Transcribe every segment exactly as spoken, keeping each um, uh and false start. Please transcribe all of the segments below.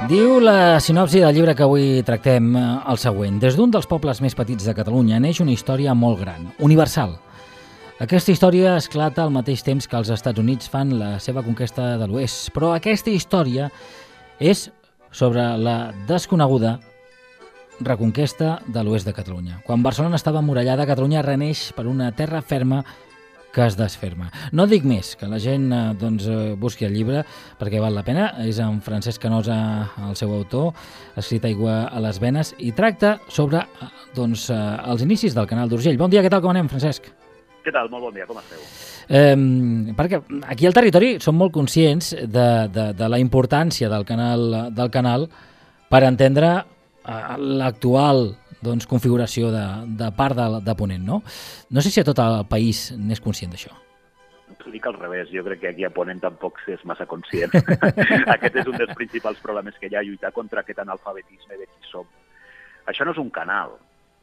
Diu la sinopsi del llibre que avui tractem el següent. Des d'un dels pobles més petits de Catalunya neix una història molt gran, universal. Aquesta història esclata al mateix temps que els Estats Units fan la seva conquesta de l'Oest, però aquesta història és sobre la desconeguda reconquesta de l'Oest de Catalunya. Quan Barcelona estava emmurallada, Catalunya reneix per una terra ferma que es desferma. No dic més, que la gent eh, doncs, eh, busqui el llibre perquè val la pena. És en Francesc Canosa, el seu autor, escrit Aigua a les venes, i tracta sobre eh, doncs, eh, els inicis del Canal d'Urgell. Bon dia, què tal, com anem, Francesc? Què tal? Molt bon dia, com esteu? Eh, perquè aquí al territori som molt conscients de, de, de la importància del canal, del canal per entendre eh, l'actual doncs, configuració de, de part de, de Ponent, no? No sé si a tot el país n'és conscient d'això. T'ho dic al revés, jo crec que aquí a Ponent tampoc s'és massa conscient. Aquest és un dels principals problemes que hi ha, lluitar contra aquest analfabetisme de qui som. Això no és un canal,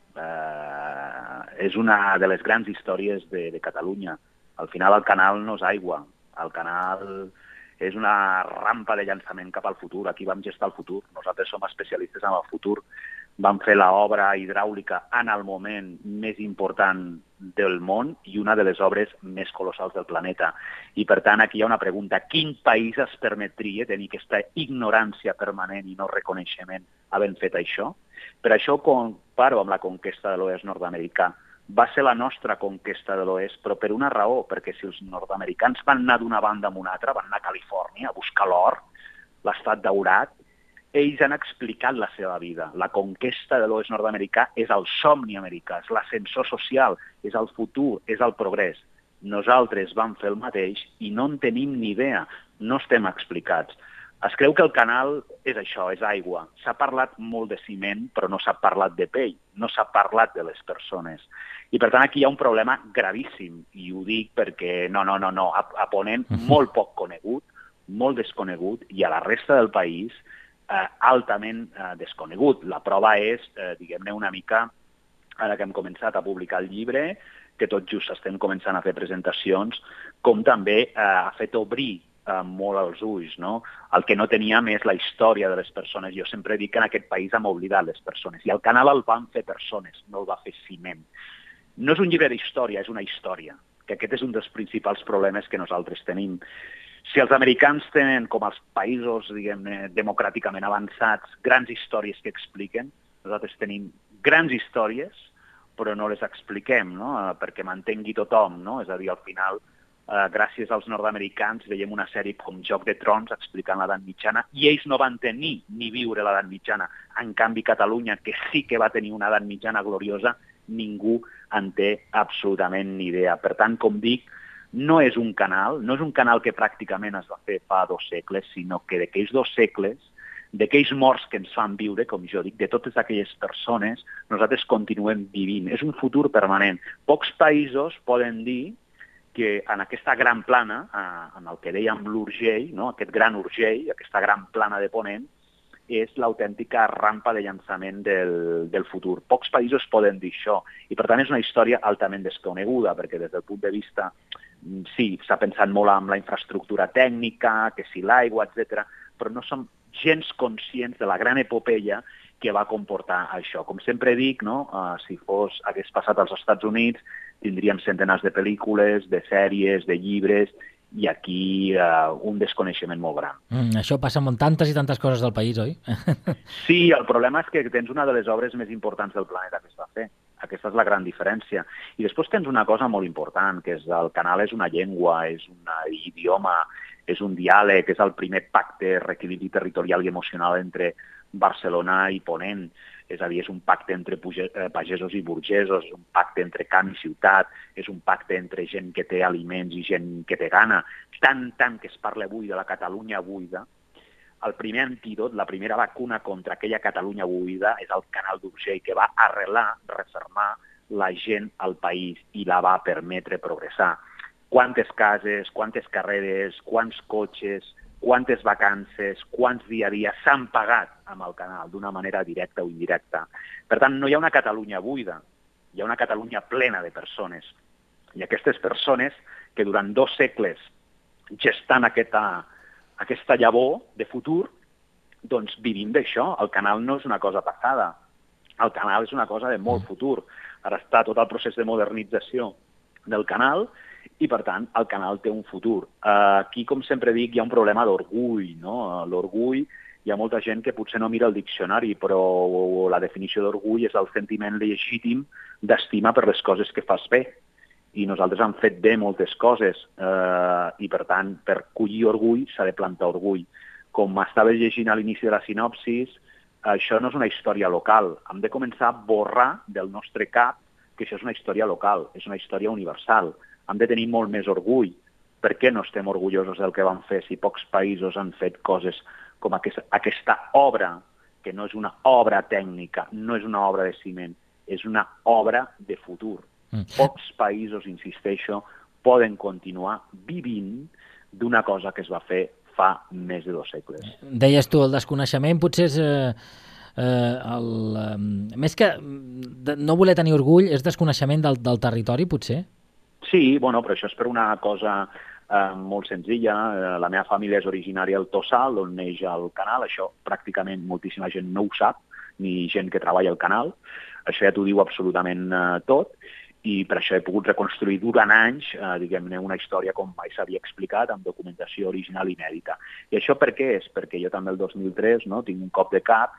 uh, és una de les grans històries de, de Catalunya. Al final el canal no és aigua, el canal és una rampa de llançament cap al futur. Aquí vam gestar el futur, nosaltres som especialistes en el futur. Vam fer l'obra hidràulica en el moment més important del món i una de les obres més colossals del planeta. I, per tant, aquí hi ha una pregunta. Quin país es permetria tenir aquesta ignorància permanent i no reconeixement havent fet això? Per això comparo amb la conquesta de l'oest nord-americà. Va ser la nostra conquesta de l'oest, però per una raó, perquè si els nord-americans van anar d'una banda a una altra, van anar a Califòrnia a buscar l'or, l'estat daurat, ells han explicat la seva vida. La conquesta de l'oest nord-americà és el somni americà, és l'ascensor social, és el futur, és el progrés. Nosaltres vam fer el mateix i no en tenim ni idea, no estem explicats. Es creu que el canal és això, és aigua. S'ha parlat molt de ciment, però no s'ha parlat de pell, no s'ha parlat de les persones. I per tant aquí hi ha un problema gravíssim, i ho dic perquè no, no, no, no, a, a Ponent molt poc conegut, molt desconegut, i a la resta del país Eh, altament eh, desconegut. La prova és, eh, diguem-ne, una mica, ara que hem començat a publicar el llibre, que tot just estem començant a fer presentacions, com també eh, ha fet obrir eh, molt els ulls, no? El que no teníem és la història de les persones. Jo sempre dic que en aquest país hem oblidat les persones, i el canal el van fer persones, no el va fer ciment. No és un llibre d'història, és una història, que aquest és un dels principals problemes que nosaltres tenim. Si els americans tenen, com els països, diguem-ne, democràticament avançats, grans històries que expliquen, nosaltres tenim grans històries, però no les expliquem, no? Perquè m'entengui tothom, no? És a dir, al final, eh, gràcies als nord-americans, veiem una sèrie com Joc de Trons explicant l'edat mitjana, i ells no van tenir ni viure l'edat mitjana. En canvi, Catalunya, que sí que va tenir una edat mitjana gloriosa, ningú en té absolutament ni idea. Per tant, com dic, no és un canal, no és un canal que pràcticament es va fer fa dos segles, sinó que d'aquells dos segles, d'aquells morts que ens fan viure, com jo dic, de totes aquelles persones, nosaltres continuem vivint. És un futur permanent. Pocs països poden dir que en aquesta gran plana, en el que dèiem l'Urgell, no? Aquest gran Urgell, aquesta gran plana de Ponent, és l'autèntica rampa de llançament del, del futur. Pocs països poden dir això, i per tant és una història altament desconeguda, perquè des del punt de vista, sí, s'ha pensat molt en la infraestructura tècnica, que si l'aigua, etcètera, però no som gens conscients de la gran epopeia que va comportar això. Com sempre dic, no? Uh, si fos, hagués passat als Estats Units, tindríem centenars de pel·lícules, de sèries, de llibres, i aquí uh, un desconeixement molt gran. Mm, això passa amb tantes i tantes coses del país, oi? Sí, el problema és que tens una de les obres més importants del planeta que es va fer. Aquesta és la gran diferència. I després tens una cosa molt important, que és el canal és una llengua, és un idioma, és un diàleg, és el primer pacte, reequilibri territorial i emocional entre Barcelona i Ponent. És a dir, és un pacte entre pagesos i burgesos, és un pacte entre camp i ciutat, és un pacte entre gent que té aliments i gent que té gana. Tant, tant que es parla avui de la Catalunya buida, el primer antídot, la primera vacuna contra aquella Catalunya buida és el canal d'Urgell, que va arrelar, refermar la gent al país i la va permetre progressar. Quantes cases, quantes carreres, quants cotxes, quantes vacances, quants dia a dia s'han pagat amb el canal, d'una manera directa o indirecta. Per tant, no hi ha una Catalunya buida, hi ha una Catalunya plena de persones. I aquestes persones que durant dos segles gestant aquesta, aquesta llavor de futur, doncs vivim d'això. El canal no és una cosa passada. El canal és una cosa de molt futur. Ara està tot el procés de modernització del canal i, per tant, el canal té un futur. Aquí, com sempre dic, hi ha un problema d'orgull, no? L'orgull, hi ha molta gent que potser no mira el diccionari, però la definició d'orgull és el sentiment legítim d'estima per les coses que fas bé. I nosaltres hem fet bé moltes coses eh, i, per tant, per collir orgull s'ha de plantar orgull. Com estaves llegint a l'inici de la sinopsis, això no és una història local. Hem de començar a borrar del nostre cap que això és una història local, és una història universal. Hem de tenir molt més orgull. Per què no estem orgullosos del que vam fer si pocs països han fet coses com aquesta, aquesta obra, que no és una obra tècnica, no és una obra de ciment, és una obra de futur. Mm. Pocs països, insisteixo, poden continuar vivint d'una cosa que es va fer fa més de dos segles. Deies tu, el desconeixement potser és... Eh, eh, el, eh, més que de no voler tenir orgull, és desconeixement del, del territori, potser? Sí, bueno, però això és per una cosa eh, molt senzilla. Eh, la meva família és originària del Tossal, on neix el canal. Això pràcticament moltíssima gent no ho sap, ni gent que treballa al canal. Això ja t'ho diu absolutament eh, tot. I per això he pogut reconstruir durant anys, eh, diguem-ne, una història com mai s'havia explicat, amb documentació original inèdita. I això per què és? Perquè jo també el dos mil tres no, tinc un cop de cap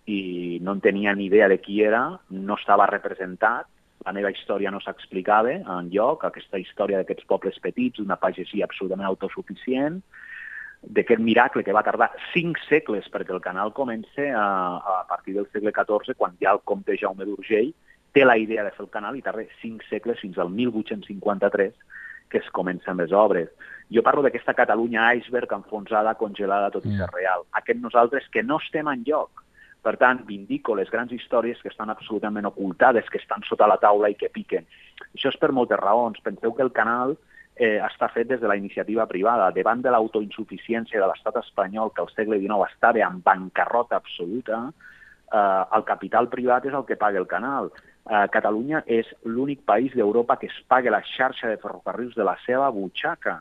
i no en tenia ni idea de qui era, no estava representat, la meva història no s'explicava enlloc, aquesta història d'aquests pobles petits, d'una pagesia absolutament autosuficient, d'aquest miracle que va tardar cinc segles perquè el canal comença a, a partir del segle catorze, quan ja el comte Jaume d'Urgell té la idea de fer el canal i tarda cinc segles fins al mil vuit-cents cinquanta-tres que es comencen les obres. Jo parlo d'aquesta Catalunya iceberg enfonsada, congelada, tot i ser real. Aquest nosaltres que no estem enlloc. Per tant, vindico les grans històries que estan absolutament ocultades, que estan sota la taula i que piquen. Això és per moltes raons. Penseu que el canal eh, està fet des de la iniciativa privada. Davant de l'autoinsuficiència de l'estat espanyol, que al segle dinou estava en bancarrota absoluta, eh, el capital privat és el que paga el canal. Uh, Catalunya és l'únic país d'Europa que es paga la xarxa de ferrocarrils de la seva butxaca.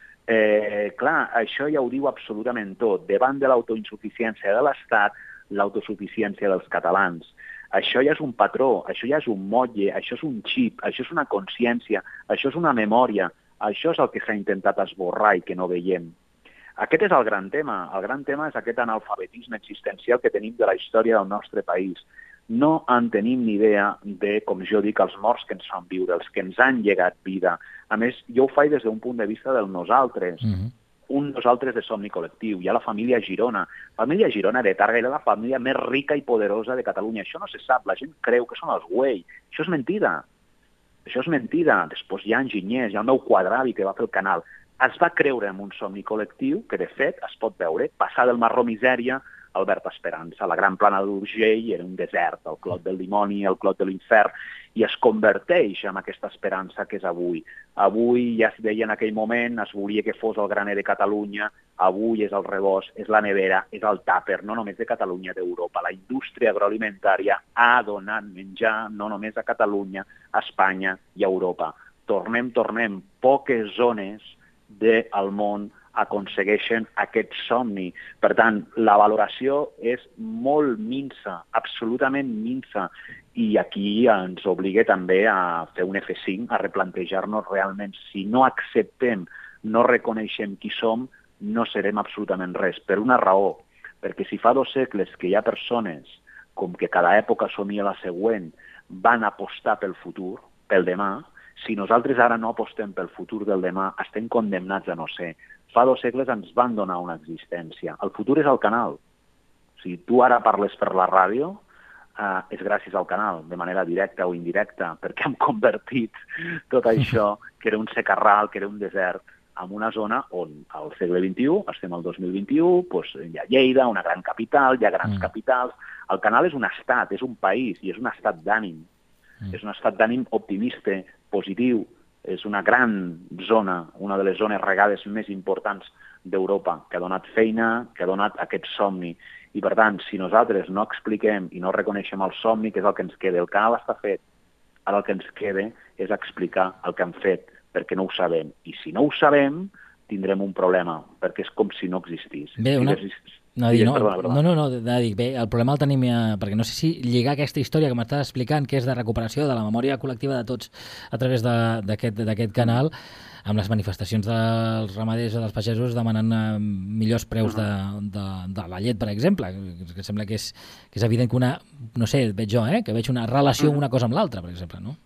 Eh, clar, això ja ho diu absolutament tot. Davant de l'autoinsuficiència de l'Estat, l'autosuficiència dels catalans. Això ja és un patró, això ja és un motlle, això és un xip, això és una consciència, això és una memòria, això és el que s'ha intentat esborrar i que no veiem. Aquest és el gran tema. El gran tema és aquest analfabetisme existencial que tenim de la història del nostre país. No en tenim ni idea de, com jo dic, els morts que ens fan viure, els que ens han llegat vida. A més, jo ho faig des d'un punt de vista del nosaltres. Mm-hmm. Un nosaltres de somni col·lectiu. Hi ha la família Girona. La família Girona de Targa era la família més rica i poderosa de Catalunya. Això no se sap. La gent creu que són els Güell. Això és mentida. Això és mentida. Després hi ha enginyers, hi ha el meu quadravi que va fer el canal. Es va creure en un somni col·lectiu que, de fet, es pot veure. Passar del marró misèria Albert Esperança. La gran plana d'Urgell era un desert, el clot del dimoni, el clot de l'infern, i es converteix en aquesta esperança que és avui. Avui, ja es deia en aquell moment, es volia que fos el graner de Catalunya, avui és el rebost, és la nevera, és el tàper, no només de Catalunya, d'Europa. La indústria agroalimentària ha donat menjar no només a Catalunya, a Espanya i a Europa. Tornem, tornem, poques zones del món aconsegueixen aquest somni. Per tant, la valoració és molt minsa, absolutament minsa, i aquí ens obliga també a fer un efe cinc, a replantejar-nos realment. Si no acceptem, no reconeixem qui som, no serem absolutament res. Per una raó, perquè si fa dos segles que hi ha persones, com que cada època somia la següent, van apostar pel futur, pel demà, si nosaltres ara no apostem pel futur del demà, estem condemnats a no ser. Fa dos segles ens van donar una existència. El futur és el canal. Si tu ara parles per la ràdio, eh, és gràcies al canal, de manera directa o indirecta, perquè hem convertit tot això, que era un secarral, que era un desert, en una zona on al segle vint-i-u, estem al dos mil vint-i-u, doncs hi ha Lleida, una gran capital, hi ha grans mm. capitals. El canal és un estat, és un país, i és un estat d'ànim. Mm. És un estat d'ànim optimista, positiu. És una gran zona, una de les zones regades més importants d'Europa, que ha donat feina, que ha donat aquest somni. I, per tant, si nosaltres no expliquem i no reconeixem el somni, que és el que ens queda, el canal està fet, ara el que ens queda és explicar el que han fet, perquè no ho sabem. I si no ho sabem, tindrem un problema, perquè és com si no existís. Bé, una, No, dir, no, perdona, perdona. no, no, no, de dir, bé, el problema el tenim, eh, perquè no sé si lligar aquesta història que m'estàs explicant, que és de recuperació de la memòria col·lectiva de tots a través d'aquest canal, amb les manifestacions dels ramaders o dels pagesos demanant eh, millors preus de, de, de la llet, per exemple, que sembla que és, que és evident que una, no sé, veig jo, eh, que veig una relació una cosa amb l'altra, per exemple, no?